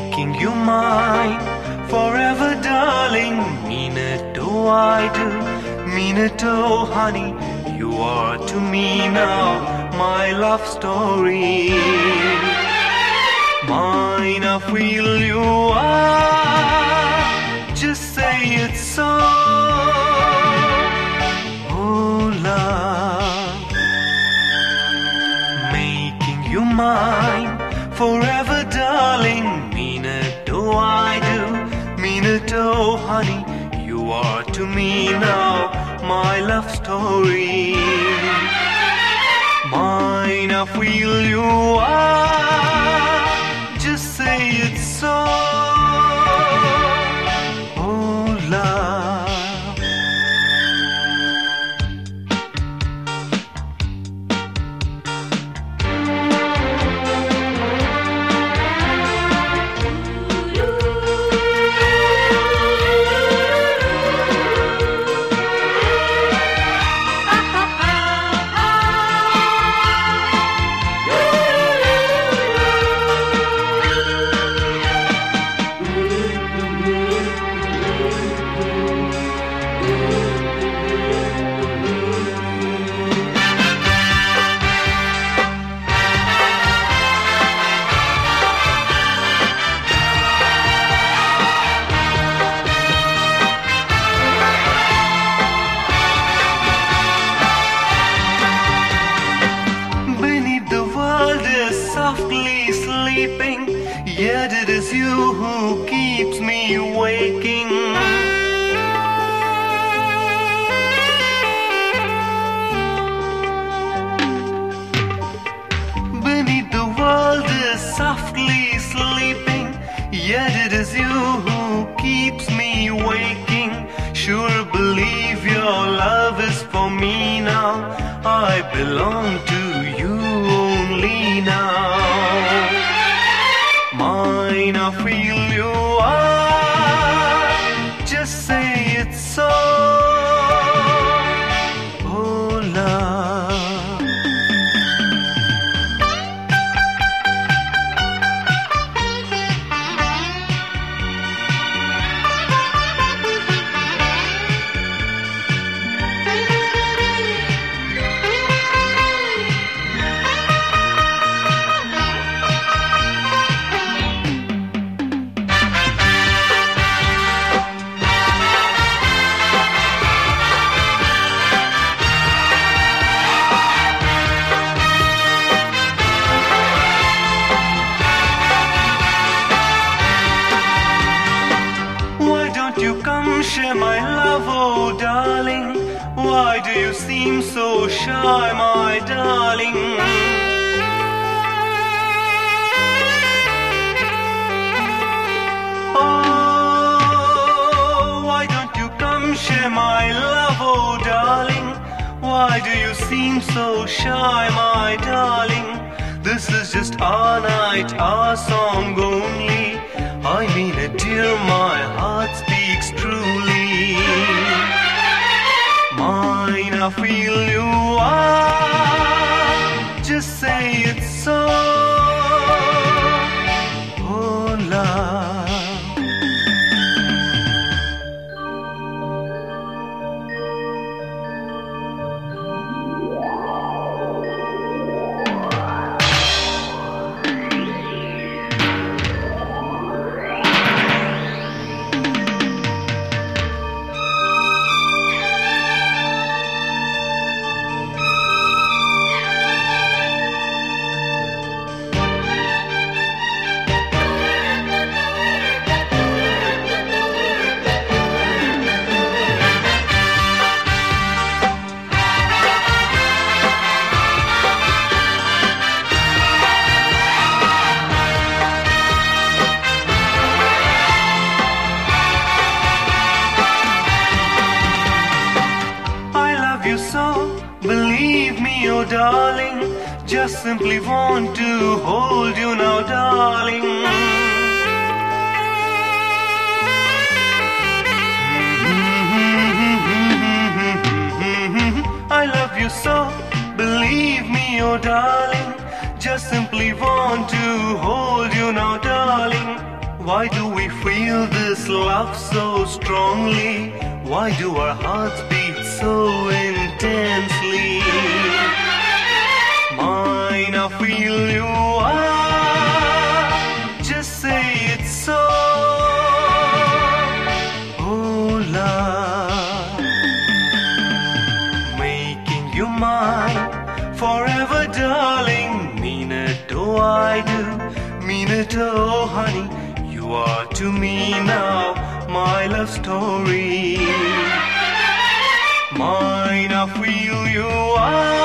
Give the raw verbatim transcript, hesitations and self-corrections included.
making you mine forever, darling. Mean it, oh I do. Mean it, oh honey. You are to me now my love story. Mine, I feel you are. Just say it so. Oh love, making you mine forever, darling. Mean it, oh I do. Mean it, oh honey. You are to me now my love story. Mine, I feel you are. Just say it so. Oh love. Softly sleeping, yet it is you who keeps me waking. Beneath the world is softly sleeping, yet it is you who keeps me waking. Sure believe your love is for me now. I belong to you only now. Mine, I feel you are. Just say it so. Oh love. You come share my love, oh darling. Why do you seem so shy, my darling? Oh, why don't you come share my love, oh darling? Why do you seem so shy, my darling? This is just our night, our song only. I mean it, dear, my heart speaks truly. Mine, I feel you are. Just say it so. Oh love. Believe me, oh darling, just simply want to hold you now, darling. I love you so, believe me, oh darling, just simply want to hold you now, darling. Why do we feel this love so strongly? Why do our hearts beat so intensely? Mine, I feel you are. Just say it's so. Oh, love, making you mine forever, darling. Mean it, oh I do. Mean it, oh honey. You are to me now my love story. Mine, I feel you are.